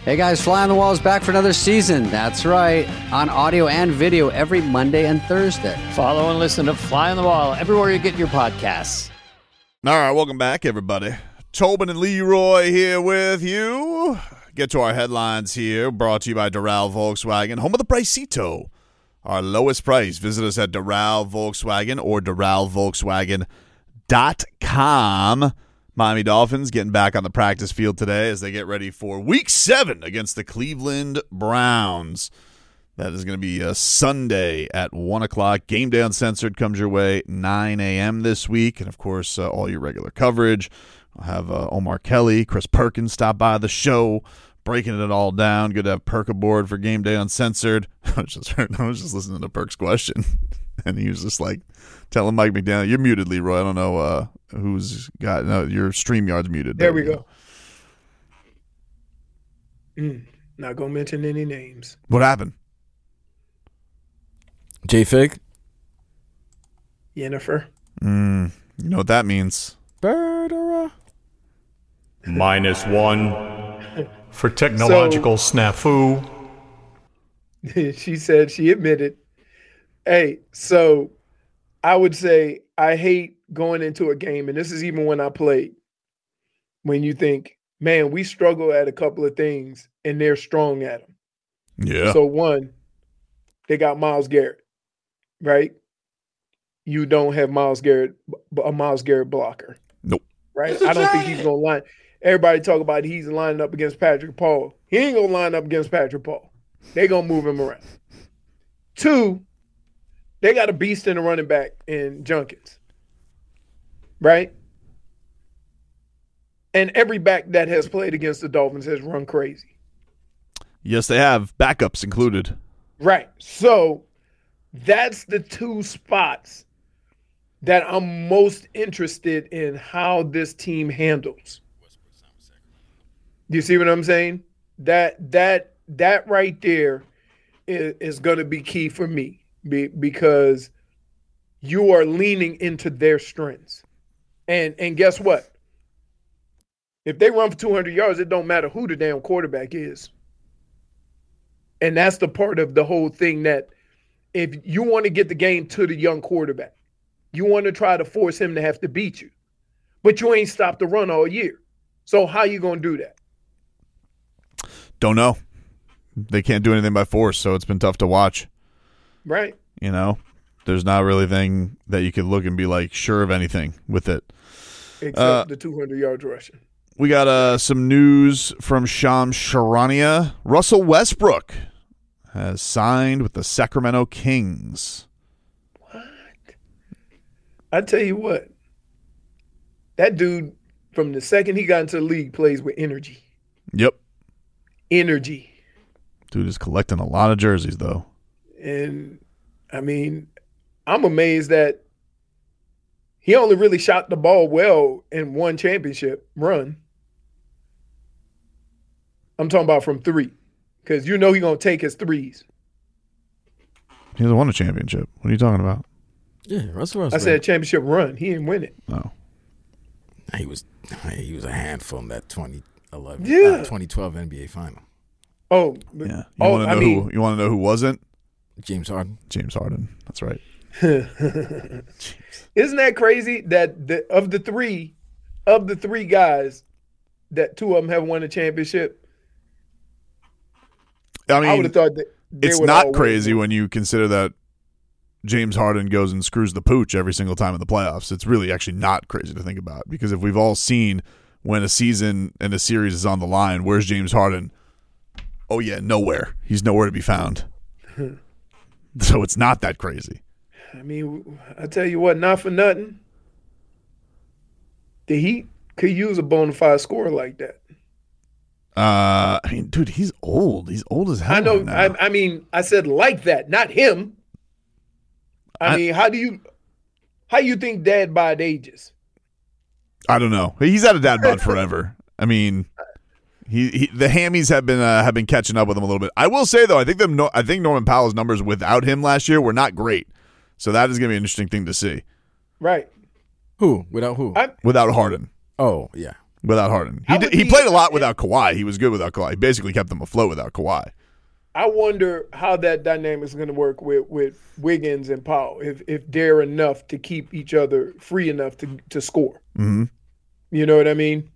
Hey guys, Fly on the Wall is back for another season. That's right, on audio and video every Monday and Thursday. Follow and listen to Fly on the Wall everywhere you get your podcasts. All right, welcome back, everybody. Tobin and Leroy here with you. Get to our headlines here, brought to you by Doral Volkswagen, home of the Pricito. Our lowest price. Visit us at Doral Volkswagen or DoralVolkswagen.com. Miami Dolphins getting back on the practice field today as they get ready for Week 7 against the Cleveland Browns. That is going to be a Sunday at 1 o'clock. Game Day Uncensored comes your way 9 a.m. this week. And, of course, all your regular coverage. I'll have Omar Kelly, Chris Perkins stop by the show, breaking it all down. Good to have Perk aboard for Game Day Uncensored. I was just listening to Perk's question, and he was just like telling Mike McDaniel, "You're muted, Leroy. I don't know who's got your StreamYard's muted." There we go. Not gonna mention any names. What happened? J-Fig? Yennefer. You know what that means. Burdera. -1 for technological snafu. She said, she admitted, hey, so I would say I hate going into a game, and this is even when I played, when you think, man, we struggle at a couple of things, and they're strong at them. Yeah. So one, they got Myles Garrett, right? You don't have a Myles Garrett blocker. Nope. Right? I don't think he's going to line. Everybody talk about he's lining up against Patrick Paul. He ain't going to line up against Patrick Paul. They going to move him around. Two, they got a beast in the running back in Junkins. Right? And every back that has played against the Dolphins has run crazy. Yes, they have. Backups included. Right. So that's the two spots that I'm most interested in how this team handles. You see what I'm saying? That right there is going to be key for me because you are leaning into their strengths. And guess what? If they run for 200 yards, it don't matter who the damn quarterback is. And that's the part of the whole thing that if you want to get the game to the young quarterback, you want to try to force him to have to beat you. But you ain't stopped the run all year. So how you going to do that? Don't know. They can't do anything by force, so it's been tough to watch. Right. You know, there's not really anything that you could look and be like sure of anything with it. Except the 200 yards rushing. We got some news from Shams Charania. Russell Westbrook has signed with the Sacramento Kings. What? I tell you what. That dude, from the second he got into the league, plays with energy. Yep. Energy. Dude is collecting a lot of jerseys, though. And, I mean, I'm amazed that he only really shot the ball well in one championship run. I'm talking about from three. Because you know he's going to take his threes. He hasn't won a championship. What are you talking about? Yeah, Russell. I said championship run. He didn't win it. No. He was a handful in that 2011, 2012 NBA final. Oh, yeah. You want to know who wasn't? James Harden. James Harden. That's right. Isn't that crazy that of the three guys, that two of them have won a championship? I mean, I would have thought that it's not crazy when you consider that James Harden goes and screws the pooch every single time in the playoffs. It's really actually not crazy to think about because if we've all seen when a season and a series is on the line, where's James Harden? Oh, yeah, nowhere. He's nowhere to be found. So it's not that crazy. I mean, I tell you what, not for nothing, the Heat could use a bona fide scorer like that. I mean, dude, he's old. He's old as hell. I know. Right now. I mean, I said like that, not him. I mean, how you think dad bod ages? I don't know. He's had a dad bod forever. I mean, the hammies have been catching up with him a little bit. I will say though, I think Norman Powell's numbers without him last year were not great. So that is going to be an interesting thing to see. Right. Who? Without who? Without Harden. Oh, yeah. Without Harden. He played a lot without Kawhi. He was good without Kawhi. He basically kept them afloat without Kawhi. I wonder how that dynamic is going to work with Wiggins and Powell if they're enough to keep each other free enough to score. Mm-hmm. You know what I mean?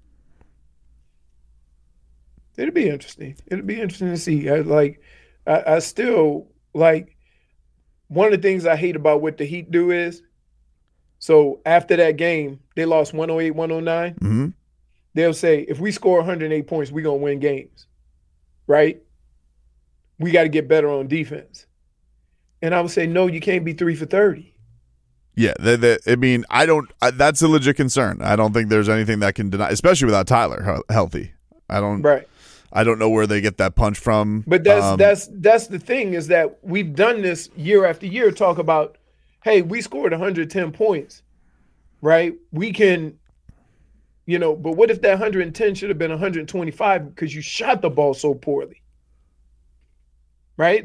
It'll be interesting. It'll be interesting to see. I still like one of the things I hate about what the Heat do is, so after that game, they lost 108, 109. Mm-hmm. They'll say, if we score 108 points, we're going to win games, right? We got to get better on defense. And I would say, no, you can't be 3 for 30. Yeah, I mean, that's a legit concern. I don't think there's anything that can deny, especially without Tyler healthy. I don't know where they get that punch from. But that's the thing is that we've done this year after year, talk about, hey, we scored 110 points, right? We can, but what if that 110 should have been 125 because you shot the ball so poorly? Right?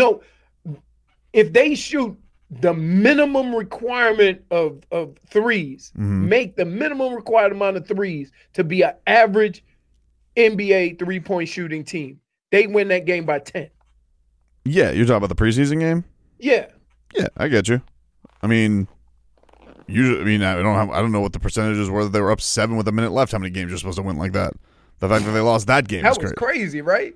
If they shoot the minimum requirement of threes, make the minimum required amount of threes to be an average NBA three-point shooting team, they win that game by 10. Yeah, you're talking about the preseason game? Yeah. Yeah, I get you. I mean, usually, I don't know what the percentages were that they were up 7 with a minute left. How many games you're supposed to win like that? The fact that they lost that game was crazy, right?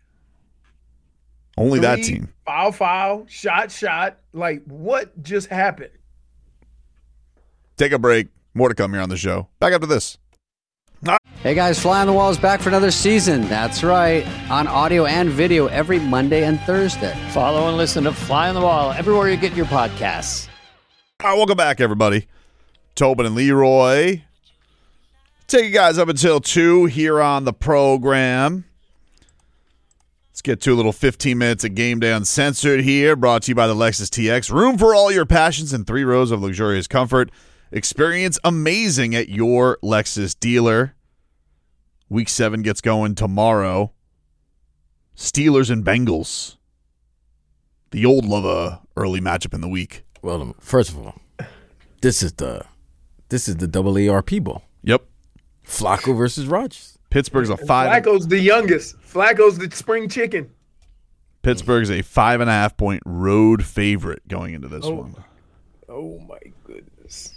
Only that team. Foul, shot. Like, what just happened? Take a break. More to come here on the show. Back after this. Hey guys, Fly on the Wall is back for another season. That's right. On audio and video every Monday and Thursday. Follow and listen to Fly on the Wall everywhere you get your podcasts. All right, welcome back, everybody. Tobin and Leroy. Take you guys up until 2 here on the program. Let's get to a little 15 minutes of Game Day Uncensored here, brought to you by the Lexus TX. Room for all your passions and 3 rows of luxurious comfort. Experience amazing at your Lexus dealer. Week 7 gets going tomorrow. Steelers and Bengals. The old love a early matchup in the week. Well, first of all, this is the AARP Bowl. Yep. Flacco versus Rodgers. Pittsburgh's a 5. Flacco's the youngest. Flacco's the spring chicken. Pittsburgh's a 5.5 point road favorite going into this one. Oh my goodness.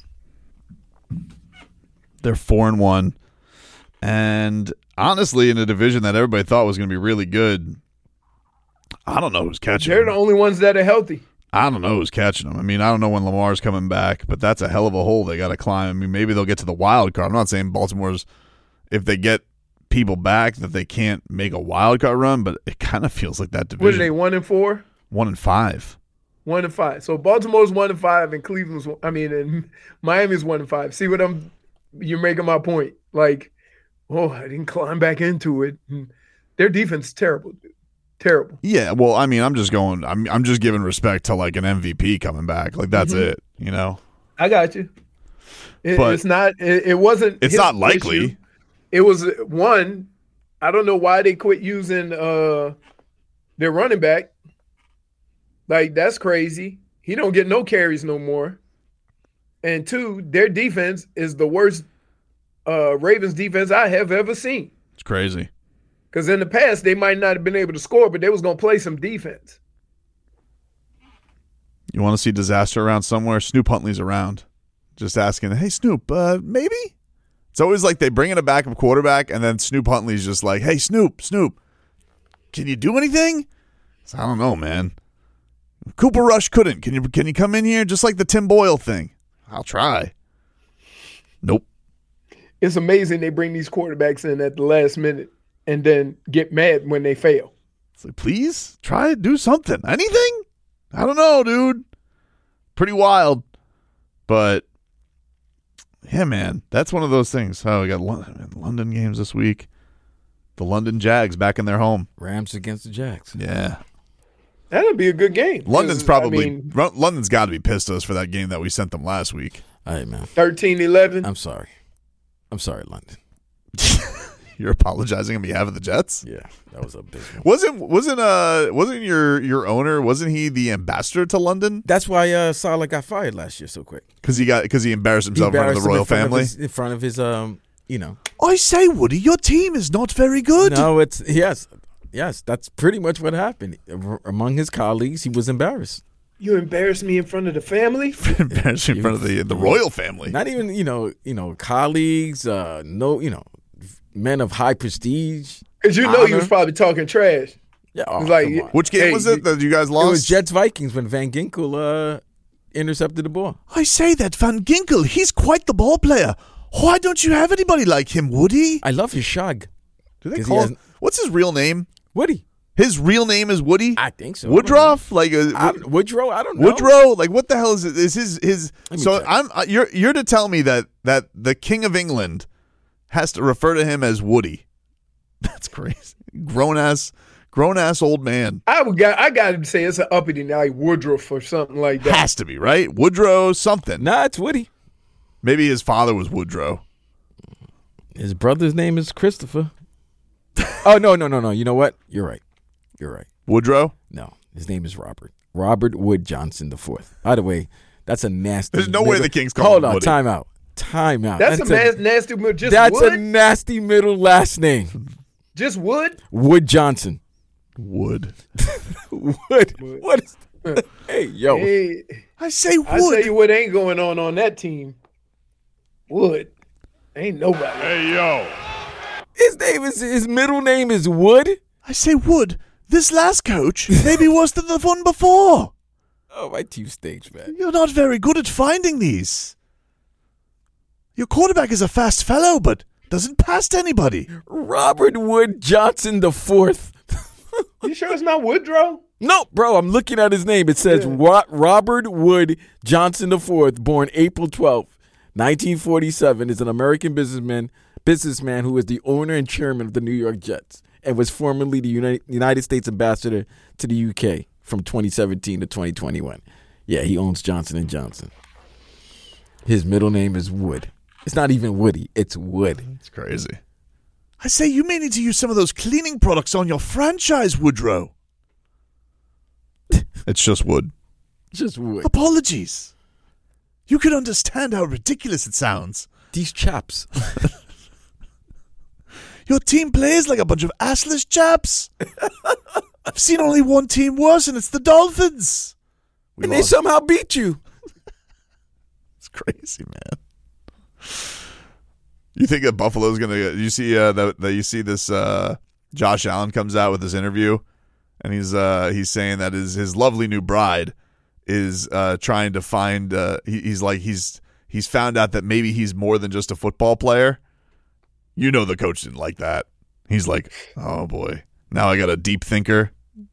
They're 4-1. And honestly, in a division that everybody thought was going to be really good, I don't know who's catching They're them. the only ones that are healthy. I don't know who's catching them. I mean, I don't know when Lamar's coming back, but that's a hell of a hole they got to climb. I mean, maybe they'll get to the wild card. I'm not saying Baltimore's, if they get people back, that they can't make a wild card run, but it kind of feels like that division. What are they, 1-4? 1-5. 1-5. So Baltimore's 1-5 and Cleveland's, and Miami's 1-5. See what you're making my point. Like, I didn't climb back into it. Their defense is terrible, dude. Terrible. Yeah, well, I mean, I'm just giving respect to like an MVP coming back. Like that's it, I got you. It's not likely. Issue. It was one. I don't know why they quit using their running back. Like that's crazy. He don't get no carries no more. And 2, their defense is the worst Ravens defense I have ever seen. It's crazy. Because in the past, they might not have been able to score, but they was going to play some defense. You want to see disaster around somewhere? Snoop Huntley's around. Just asking, hey, Snoop, maybe? It's always like they bring in a backup quarterback, and then Snoop Huntley's just like, hey, Snoop, can you do anything? So, I don't know, man. Cooper Rush couldn't. Can you come in here just like the Tim Boyle thing? I'll try. Nope. It's amazing they bring these quarterbacks in at the last minute and then get mad when they fail. It's like, please try do something. Anything? I don't know, dude. Pretty wild. But, yeah, man, that's one of those things. Oh, we got London games this week. The London Jags back in their home. Rams against the Jags. Yeah. That'd be a good game. London's got to be pissed at us for that game that we sent them last week. Hey, man. 13-11. I'm sorry, London. You're apologizing on behalf of the Jets? Yeah, that was a big one. Wasn't your owner, wasn't he the ambassador to London? That's why Salah got fired last year so quick. Because he embarrassed himself in front of the royal family? In front of his I say, Woody, your team is not very good. No, it's yes. That's pretty much what happened. Among his colleagues, he was embarrassed. You embarrassed me in front of the family. Embarrassed in front of the royal family. Not even colleagues. Men of high prestige. Because you was probably talking trash. Yeah, Which game was it that you guys lost? It was Jets Vikings when Van Ginkel intercepted the ball. I say that Van Ginkel, he's quite the ball player. Why don't you have anybody like him, Woody? I love his shag. Do they call him? What's his real name? Woody. His real name is Woody? I think so. Woodruff? Woodrow? I don't know. Woodrow? Like, what the hell is it? Is his so you're to tell me that the King of England has to refer to him as Woody. That's crazy. Grown ass old man. I got to say it's an uppity now, like Woodruff or something like that. Has to be, right? Woodrow something. Nah, it's Woody. Maybe his father was Woodrow. His brother's name is Christopher. Oh, no. You know what? You're right. Woodrow? No, his name is Robert. Robert Wood Johnson IV. By the way, that's a nasty. There's no way the King's calling him Woody. Time out. That's a nasty middle. Just that's Wood? a nasty middle last name. Just Wood? Wood Johnson. Wood. Wood. What is Hey, yo. Hey, I say Wood. I tell you what ain't going on that team. Wood. Ain't nobody. Hey, yo. His middle name is Wood? I say Wood. This last coach may be worse than the one before. Oh, my team stinks, man. You're not very good at finding these. Your quarterback is a fast fellow, but doesn't pass to anybody. Robert Wood Johnson IV. You sure it's not Woodrow? No, bro, I'm looking at his name. It says Robert Wood Johnson IV, born April 12th, 1947, is an American businessman who is the owner and chairman of the New York Jets and was formerly the United States ambassador to the UK from 2017 to 2021. Yeah, he owns Johnson & Johnson. His middle name is Wood. It's not even Woody. It's Wood. It's crazy. I say you may need to use some of those cleaning products on your franchise, Woodrow. It's just Wood. Just Wood. Apologies. You can understand how ridiculous it sounds. These chaps. Your team plays like a bunch of assless chaps. I've seen only one team worse, and it's the Dolphins. And they somehow beat you. It's crazy, man. You think that Buffalo's gonna? You see that you see this? Josh Allen comes out with this interview, and he's saying that his lovely new bride is trying to find. He's found out that maybe he's more than just a football player. You know, the coach didn't like that. He's like, oh boy, now I got a deep thinker.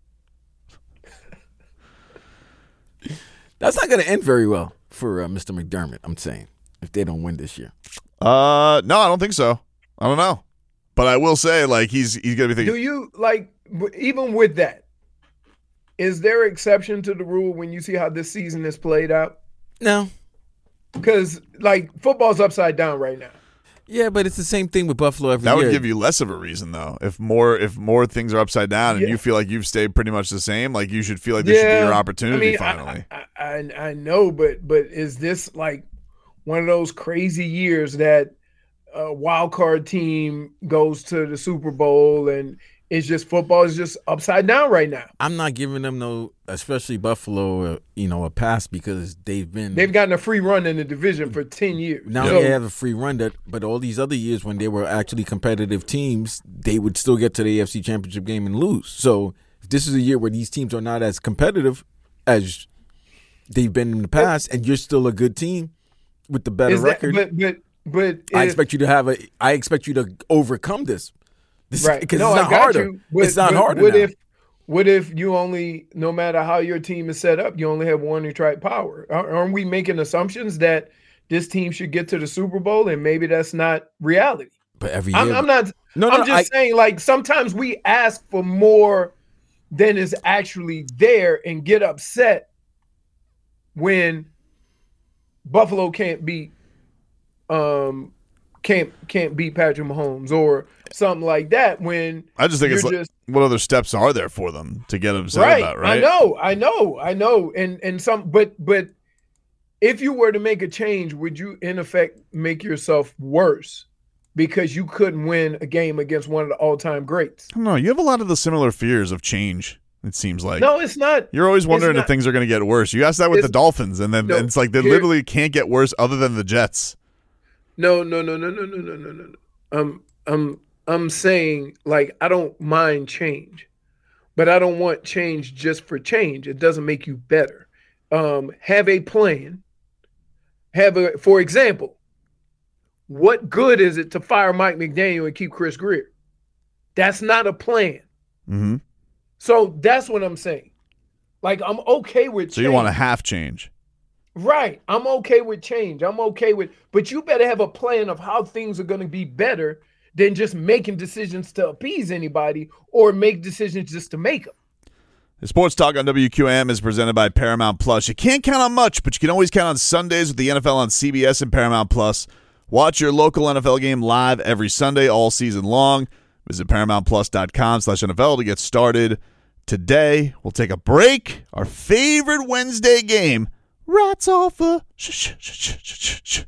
That's not going to end very well for Mr. McDermott, I'm saying, if they don't win this year. No, I don't think so. I don't know. But I will say, like, he's going to be thinking. Do you, like, even with that, is there exception to the rule when you see how this season is played out? No. Because, like, football's upside down right now. Yeah, but it's the same thing with Buffalo every year. That would give you less of a reason, though. If more things are upside down and you feel like you've stayed pretty much the same, like you should feel like this should be your opportunity finally. I know, but is this like one of those crazy years that a wild card team goes to the Super Bowl and it's just football is just upside down right now? I'm not giving them no, especially Buffalo, a pass because they've gotten a free run in the division for 10 years. Now they have a free run but all these other years when they were actually competitive teams, they would still get to the AFC Championship game and lose. So if this is a year where these teams are not as competitive as they've been in the past, and you're still a good team with the better record, but I expect you to overcome this. Right. Because it's not harder. It's not harder now. What if you only, no matter how your team is set up, you only have one Detroit power? Aren't we making assumptions that this team should get to the Super Bowl and maybe that's not reality? But every year. I'm not. I'm just saying, like, sometimes we ask for more than is actually there and get upset when Buffalo can't beat Patrick Mahomes or something like that. When I just think it's what other steps are there for them to get upset about, right? I know. And some, but if you were to make a change, would you in effect make yourself worse because you couldn't win a game against one of the all-time greats. I don't know. You have a lot of the similar fears of change, it seems like. No, it's not. You're always wondering if things are going to get worse. You asked that with the Dolphins, and then it's like they literally can't get worse other than the Jets. No. I'm saying, like, I don't mind change, but I don't want change just for change. It doesn't make you better. Have a plan. For example, what good is it to fire Mike McDaniel and keep Chris Greer? That's not a plan. Mm-hmm. So that's what I'm saying. Like, I'm okay with change. So you want a half change. Right. I'm okay with change. But you better have a plan of how things are going to be better than just making decisions to appease anybody or make decisions just to make them. The Sports Talk on WQAM is presented by Paramount Plus. You can't count on much, but you can always count on Sundays with the NFL on CBS and Paramount Plus. Watch your local NFL game live every Sunday all season long. Visit ParamountPlus.com/NFL to get started today. We'll take a break. Our favorite Wednesday game, Rats Off a Ship.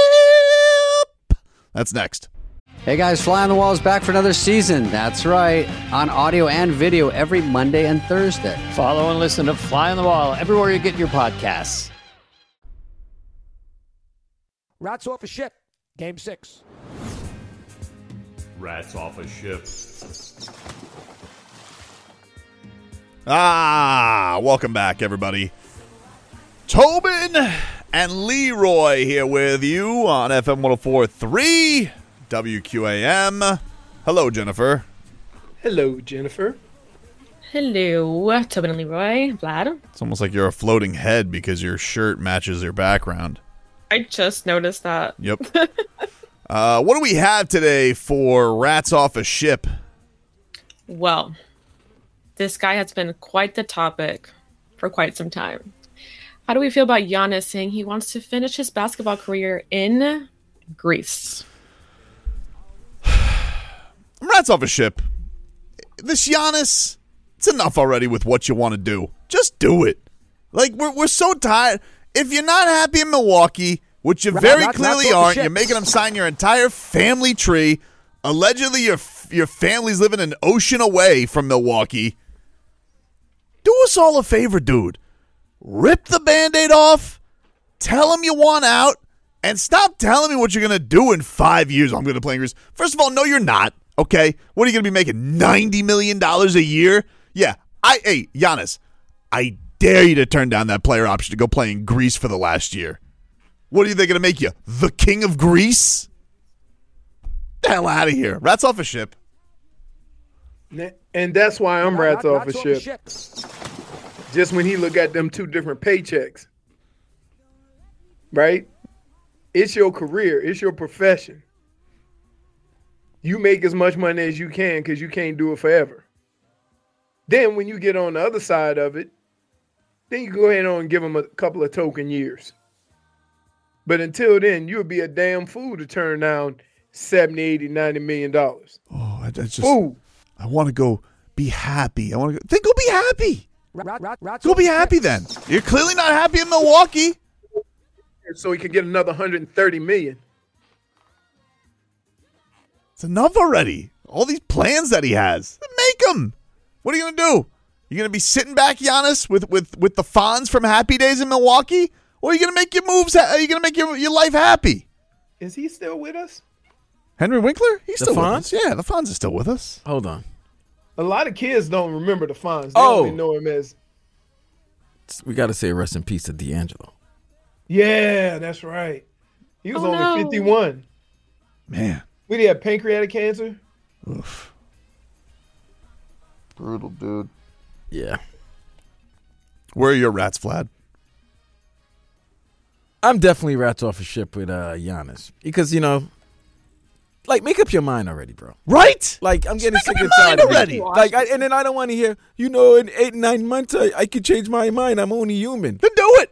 That's next. Hey guys, Fly on the Wall is back for another season. That's right, on audio and video every Monday and Thursday. Follow and listen to Fly on the Wall everywhere you get your podcasts. Rats Off a Ship, Game 6. Rats Off a Ship. Welcome back, everybody. Tobin and Leroy here with you on FM 104.3 WQAM. Hello, Jennifer. Hello, Jennifer. Hello, Tobin and Leroy. Vlad. It's almost like you're a floating head because your shirt matches your background. I just noticed that. Yep. What do we have today for Rats Off a Ship? Well, this guy has been quite the topic for quite some time. How do we feel about Giannis saying he wants to finish his basketball career in Greece? Rats Off a Ship. This Giannis, it's enough already with what you want to do. Just do it. Like, we're so tired. If you're not happy in Milwaukee, which you very clearly aren't, you're making them sign your entire family tree. Allegedly, your family's living an ocean away from Milwaukee. Do us all a favor, dude. Rip the Band-Aid off. Tell them you want out. And stop telling me what you're going to do in 5 years. I'm going to play in Greece. First of all, no, you're not. Okay? What are you going to be making? $90 million a year? Yeah. Hey, Giannis, I dare you to turn down that player option to go play in Greece for the last year. What are they going to make you? The king of Greece? Get the hell out of here. Rats Off a Ship. And that's why I'm rats off a ship. Just when he look at them two different paychecks. Right? It's your career. It's your profession. You make as much money as you can because you can't do it forever. Then when you get on the other side of it, then you go ahead and give them a couple of token years. But until then, you'll be a damn fool to turn down $70, $80, $90 million. Oh, I just I want to go be happy. Then go be happy. Go be happy then. You're clearly not happy in Milwaukee. So he could get another $130 million. It's enough already. All these plans that he has. Make them. What are you going to do? You're going to be sitting back, Giannis, with the Fonz from Happy Days in Milwaukee? Or are you going to make your moves? Are you going to make your life happy? Is he still with us? Henry Winkler? He's still Fonz? with us. Yeah, the Fonz is still with us. Hold on. A lot of kids don't remember the Fonz. They only know him as... We got to say rest in peace to D'Angelo. Yeah, that's right. He was only 51. Man. Did he have pancreatic cancer? Oof. Brutal, dude. Yeah. Where are your rats, Vlad? I'm definitely rats off a ship with Giannis. Because, like, make up your mind already, bro. Right? Like, I'm getting sick and tired tired already. Like, and then I don't want to hear, in 8, 9 months, I could change my mind. I'm only human. Then do it.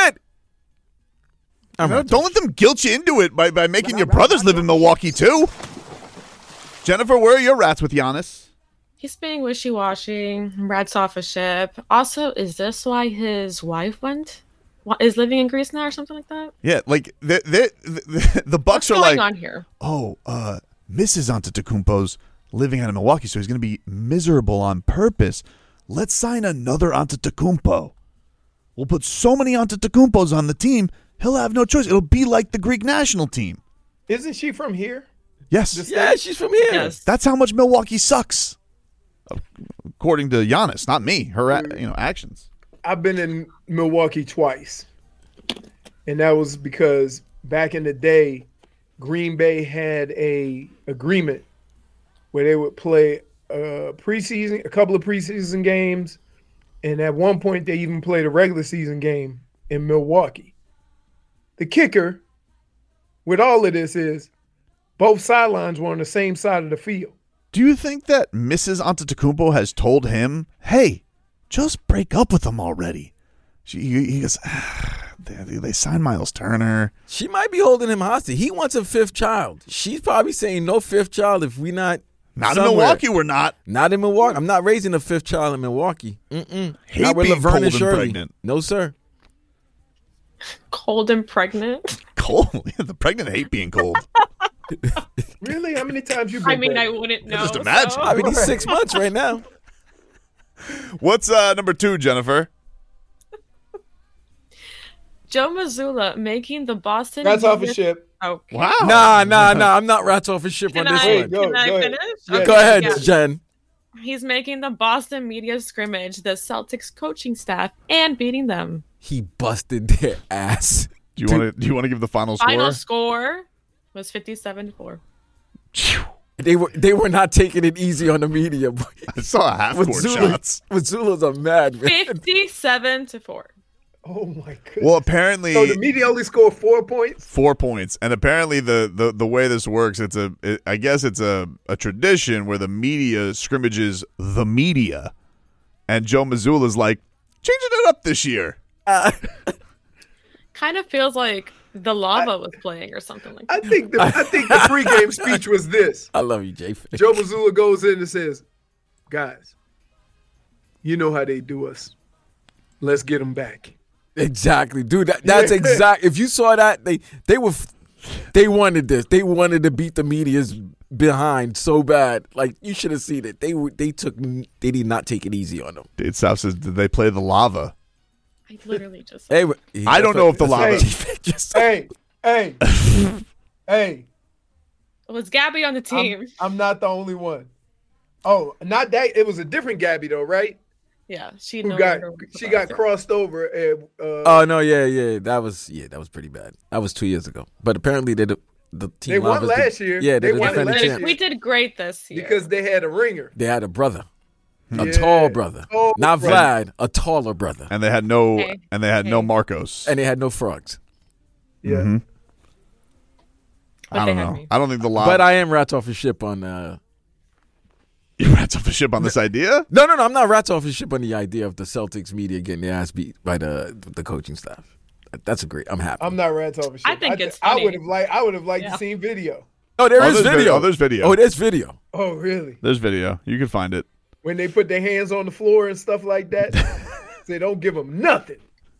Don't let them guilt you into it by making your brothers live in Milwaukee, too. Jennifer, where are your rats with Giannis? He's being wishy-washy, rats off a ship. Also, is this why his wife went? is living in Greece now or something like that. Yeah, like the Bucks What's are going like, on here? Mrs. Antetokounmpo's living out in Milwaukee, so he's going to be miserable on purpose. Let's sign another Antetokounmpo. We'll put so many Antetokounmpos on the team, he'll have no choice. It'll be like the Greek national team. Isn't she from here? Yes. Yeah, she's from here. Yes. That's how much Milwaukee sucks, according to Giannis, not me. Her actions. I've been in Milwaukee twice, and that was because back in the day, Green Bay had a agreement where they would play a couple of preseason games, and at one point they even played a regular season game in Milwaukee. The kicker with all of this is both sidelines were on the same side of the field. Do you think that Mrs. Antetokounmpo has told him, hey, just break up with them already? He goes, they signed Miles Turner. She might be holding him hostage. He wants a fifth child. She's probably saying no fifth child if we not Not somewhere. in Milwaukee, we're not. Not in Milwaukee. I'm not raising a fifth child in Milwaukee. Hate Not with being Laverne cold and and Shirley. pregnant. No, sir. Cold and pregnant. Cold. The pregnant hate being cold. Really? How many times you been I mean, I pregnant? wouldn't know. Just imagine. so- I mean, he's 6 months right now. What's number 2, Jennifer? Joe Mazzulla making the Boston. That's off a media- ship. Okay. Wow. Nah. I'm not rats off a ship Can on this I, one. Go can I ahead. finish? Yeah. Okay, Go ahead, yeah. Jen. He's making the Boston media scrimmage the Celtics coaching staff and beating them. He busted their ass. Do you want to give the final score? Final score was 57-4. They were not taking it easy on the media. Boy. I saw half-court shots. Zula's a mad man. 57-4. Oh my goodness. Well, apparently So the media only scored 4 points? 4 points, and apparently the way this works, I guess it's a tradition where the media scrimmages the media, and Joe Mazzulla's like changing it up this year. Kind of feels like the lava was playing or something like that. I think the pregame speech was this. I love you, Jay. Joe Mazzulla goes in and says, guys, you know how they do us. Let's get them back. Exactly, dude. That's exact. If you saw that, they wanted this. They wanted to beat the media's behind so bad. Like, you should have seen it. They did not take it easy on them. Dave South says, did they play the lava? I literally just. Hey, I don't know if the lava. Hey. Was Gabby on the team? I'm not the only one. Oh, not that. It was a different Gabby though, right? Yeah, she Who no got longer was she the got Boston. crossed over. And, Oh no, yeah. That was pretty bad. That was 2 years ago. But apparently the team They won Lava's last year. Yeah, They they're the won it defending last champ. year. We did great this year because they had a ringer. They had a brother, a Yeah. tall brother, Tall not brother. Vlad, a taller brother, And they had no Hey. no Marcos. and they had no frogs. Yeah. Mm-hmm. But I they don't had know. me. I don't think the lava. But I am rats off a ship on. You rats off a ship on this idea? No. I'm not rats off a ship on the idea of the Celtics media getting their ass beat by the coaching staff. That's a great. I'm happy. I'm not rats off a shit. I think it's I funny. would have liked Yeah. to see video. Oh, there is there's video. there's video. Oh, there's video. Oh, really? There's video. You can find it. When they put their hands on the floor and stuff like that, say don't give them nothing.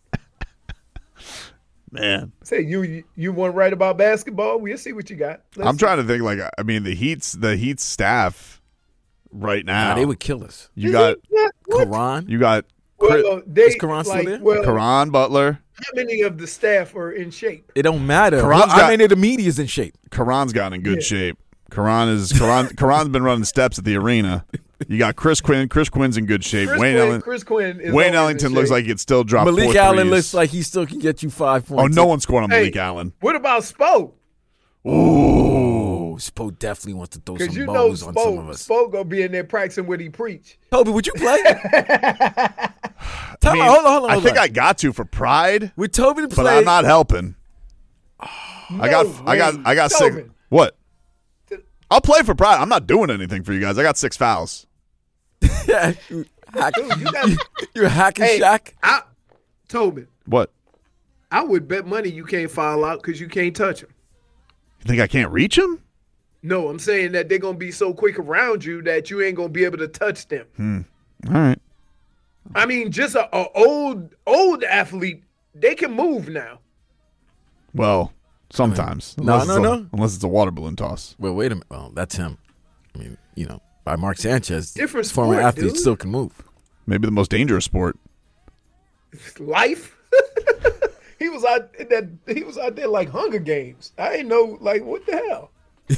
Man. Say you want to write about basketball? We'll see what you got. I'm trying to think, like, I mean, the Heat's staff right now. Nah, they would kill us. You got Quran. you got Well, Is Karan still there? Well, Karan Butler. how many of the staff are in shape? It don't matter. Karan's How got- many of the media's in shape? Karan's gotten in good Yeah. shape. Karan's been running steps at the arena. You got Chris Quinn. Chris Quinn's in good shape. Chris Quinn is Wayne always Ellington in looks shape. like he'd still drop Malik 4 Allen threes. looks like he still can get you 5 Oh, points. no one's scoring on Hey, Malik Allen. What about Spo? Oh, Spo definitely wants to throw Because some you know balls on some of Spo us. gonna be in there practicing what he preach. Toby, would you play? I mean, Hold on. I think I got to for pride, With Toby to but play. I'm not helping. I got six. Tobin. What? I'll play for pride. I'm not doing anything for you guys. I got 6 fouls. Yeah, Dude, you got, you're hacking hey, Shaq. Tobin, What? I would bet money you can't foul out because you can't touch him. You think I can't reach him? No, I'm saying that they're gonna be so quick around you that you ain't gonna be able to touch them. All right. I mean, just a old athlete they can move now. Well, sometimes. No. Unless it's a water balloon toss. Well, wait a minute. Well, that's him. I mean, by Mark Sanchez, Different former sport, athletes dude. still can move. Maybe the most dangerous sport. Life. He was out there like Hunger Games. I ain't know, like, what the hell.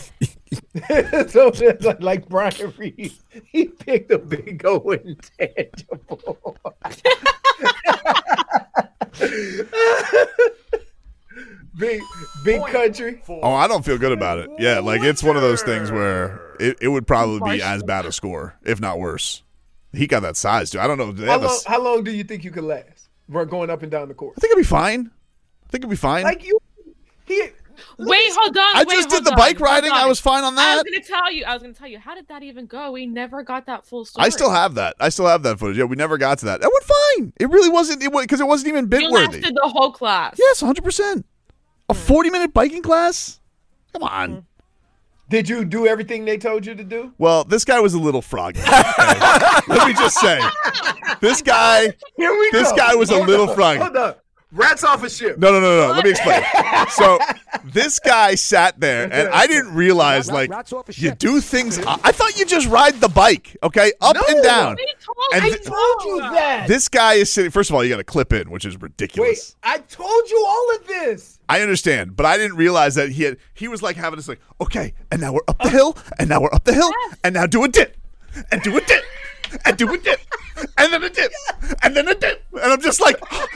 So like Brian Reed, he picked a big old intangible. big country. Oh, I don't feel good about it. Yeah, like it's one of those things where it would probably be as bad a score, if not worse. He got that size, too. I don't know. How long do you think you could last? We're going up and down the court. I think it'd be fine. Like you, Wait, hold on. I just did the bike riding. I was fine on that. I was gonna tell you. How did that even go? We never got that full story. I still have that footage. Yeah, we never got to that. That went fine. It really wasn't. Because it wasn't even bit You worthy. lasted the whole class. Yes, 100%. A 40-minute biking class? Come on. Did you do everything they told you to do? Well, this guy was a little froggy. Okay. Let me just say, this guy was a little froggy. Hold up. Rats off a ship. No. Let me explain. So this guy sat there, and I didn't realize, like, you do things. I thought you just ride the bike, okay, up and down. I told you that. This guy is sitting. First of all, you got to clip in, which is ridiculous. Wait, I told you all of this. I understand, but I didn't realize that he was like having this like, okay, and now we're up the hill, and now we're up the hill, and now do a dip, and do a dip, and do a dip, and then a dip, and then a dip, and I'm just like.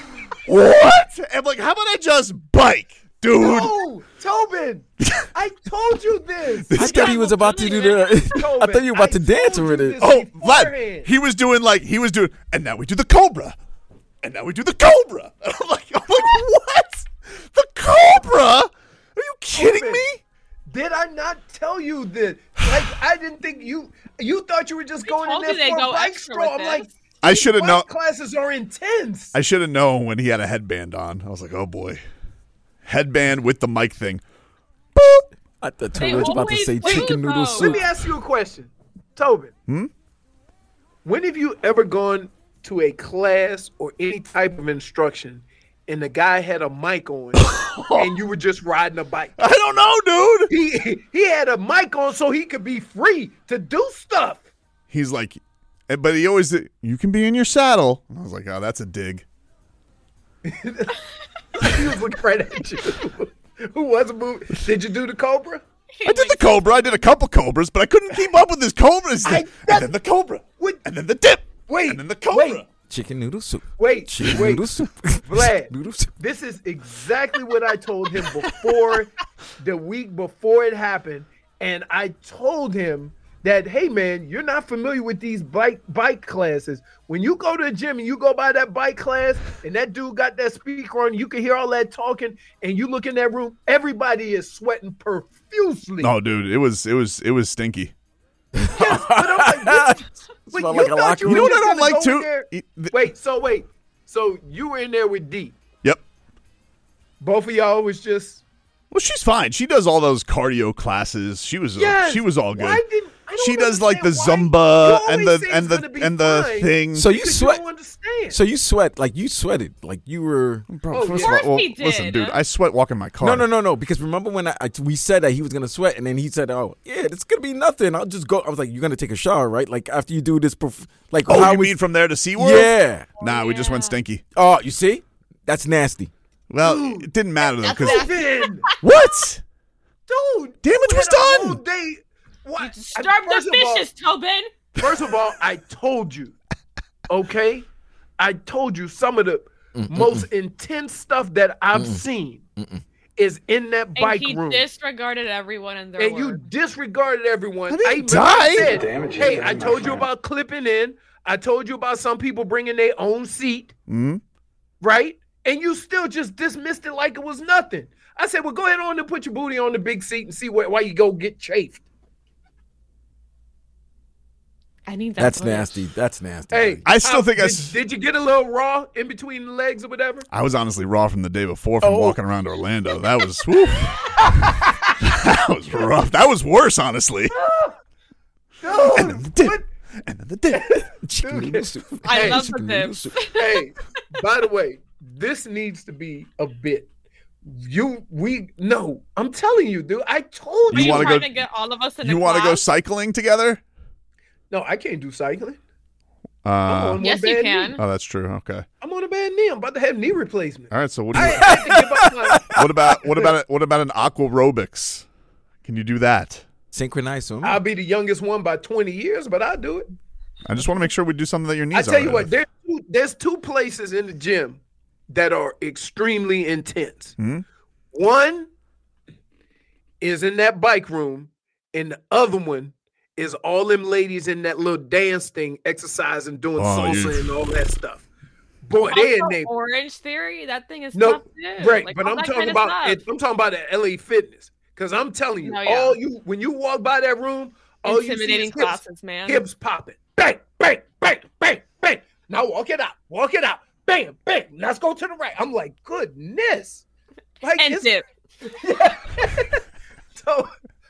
What? I'm like, how about I just bike, dude? No, Tobin, I told you this. I thought he was about to do the. I thought you were about to dance with it. Oh, Vlad, he was doing, and now we do the Cobra, and now we do the Cobra. And I'm like, what? The Cobra? Are you kidding me? Did I not tell you this? Like, I didn't think you thought you were just going in there for a bike stroll. I'm like. I should have known. Classes are intense. I should have known when he had a headband on. I was like, oh boy, headband with the mic thing. Boop. I thought Tobin was about to say chicken noodle soup. Let me ask you a question, Tobin. When have you ever gone to a class or any type of instruction, and the guy had a mic on, and you were just riding a bike? I don't know, dude. He had a mic on so he could be free to do stuff. He's like. But he always, you can be in your saddle. And I was like, oh, that's a dig. He was looking right at you. Who wasn't moving? Did you do the Cobra? I did the Cobra. I did a couple Cobras, but I couldn't keep up with this Cobra. And then the Cobra. And then the dip. And then the Cobra. Chicken noodle soup. Chicken noodle soup. Vlad, noodle soup. This is exactly what I told him before, the week before it happened. And I told him that, hey, man, you're not familiar with these bike classes. When you go to the gym and you go by that bike class and that dude got that speaker on, you can hear all that talking, and you look in that room, everybody is sweating profusely. No, dude, it was stinky. Yes, but I'm like, you know what I don't like too? So you were in there with D. Yep. Both of y'all was just. Well, she's fine. She does all those cardio classes. She was all good. She does like the Zumba and the thing. So you sweat. So you sweat like you sweated like you were. Bro, first of all, listen, dude, I sweat walking my car. No. Because remember when we said that he was gonna sweat, and then he said, "Oh, yeah, it's gonna be nothing. I'll just go." I was like, "You're gonna take a shower, right? Like after you do this, like how you mean from there to SeaWorld? Yeah. Nah, we just went stinky. Oh, you see, that's nasty. Well, it didn't matter though because what? Dude, damage was done. Whole day. What? Disturbed the fishes, Tobin. First of all, I told you, okay? I told you some of the most intense stuff that I've seen is in that bike room. And he disregarded everyone in their And work. you disregarded everyone. I died. Hey, I told you about clipping in. I told you about some people bringing their own seat, right? And you still just dismissed it like it was nothing. I said, well, go ahead on and put your booty on the big seat and see why you go get chafed. I need that. That's nasty. That's nasty. Hey, I still think did you get a little raw in between the legs or whatever? I was honestly raw from the day before from walking around Orlando. That was that was rough. That was worse, honestly. No, and then the dip. And then the dip. I love the dips. Hey, by the way, this needs to be a bit. I'm telling you, dude. I told Are you. you wanna trying go- to get all of us in You want to go cycling together? No, I can't do cycling. I'm on Yes, one you bad can. knee. Oh, that's true. Okay. I'm on a bad knee. I'm about to have knee replacement. All right. So what do I you? had to give up my. what about an aquarobics? Can you do that? Synchronized swimming. I'll be the youngest one by 20 years, but I'll do it. I just want to make sure we do something that your knees. I tell you alright what, with. there's two places in the gym that are extremely intense. Hmm? One is in that bike room, and the other one is all them ladies in that little dance thing, exercising, doing salsa and all that stuff. Boy, they in there. Orange Theory, that thing is No, tough too. right, Like, but all I'm that talking kind of about stuff. I'm talking about the LA Fitness, because I'm telling you, No, yeah. when you walk by that room, all you see Intimidating is classes, man. hips popping, bang, bang, bang, bang, bang. Now walk it out, bam, bam. Let's go to the right. I'm like, goodness, like And dip. So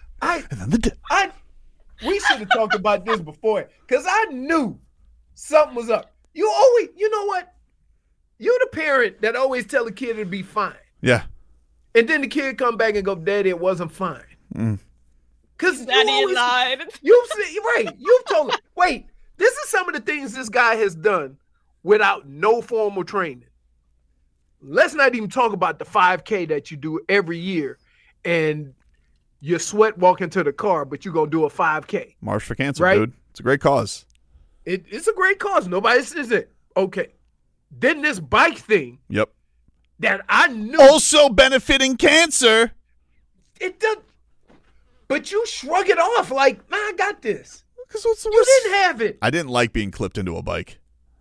we should have talked about this before, because I knew something was up. You know what? You're the parent that always tell the kid to be fine. Yeah. And then the kid come back and go, Daddy, it wasn't fine. Because Daddy lied. You've told him. Wait, this is some of the things this guy has done without no formal training. Let's not even talk about the 5K that you do every year and you sweat walking to the car, but you're going to do a 5K. March for Cancer, Right? dude. It's a great cause. It's a great cause. Nobody says it. Okay. Then this bike thing Yep. that I knew. Also benefiting cancer. It does. But you shrug it off like, man, I got this. You didn't have it. I didn't like being clipped into a bike.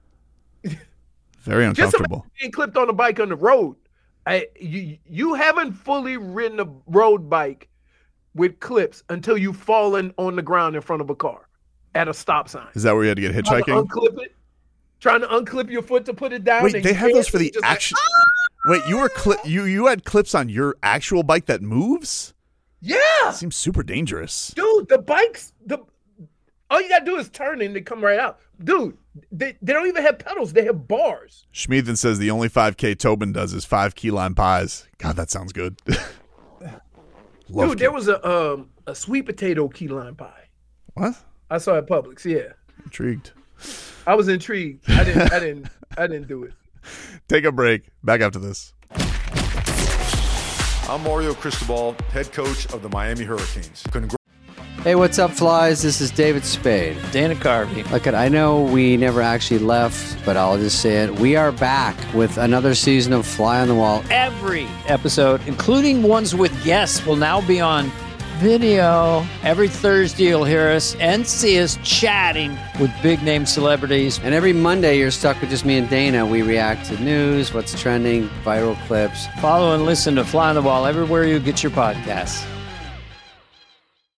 Very Just uncomfortable. imagine being clipped on a bike on the road. You haven't fully ridden a road bike with clips until you've fallen on the ground in front of a car at a stop sign. Is that where you had to get hitchhiking? Trying to unclip your foot to put it down. Wait, and they you have those can't, for the you just action. Wait, you were you had clips on your actual bike that moves? Yeah. Seems super dangerous. Dude, the bikes, all you gotta do is turn and they come right out. Dude, they don't even have pedals, they have bars. Schmieden says the only 5K Tobin does is 5 key lime pies. God, that sounds good. Dude, there was a sweet potato key lime pie. What? I saw at Publix, yeah. Intrigued. I was intrigued. I didn't do it. Take a break. Back after this. I'm Mario Cristobal, head coach of the Miami Hurricanes. Hey, what's up, flies? This is David Spade. Dana Carvey. Look, I know we never actually left, but I'll just say it. We are back with another season of Fly on the Wall. Every episode, including ones with guests, will now be on video. Every Thursday, you'll hear us and see us chatting with big-name celebrities. And every Monday, you're stuck with just me and Dana. We react to news, what's trending, viral clips. Follow and listen to Fly on the Wall everywhere you get your podcasts.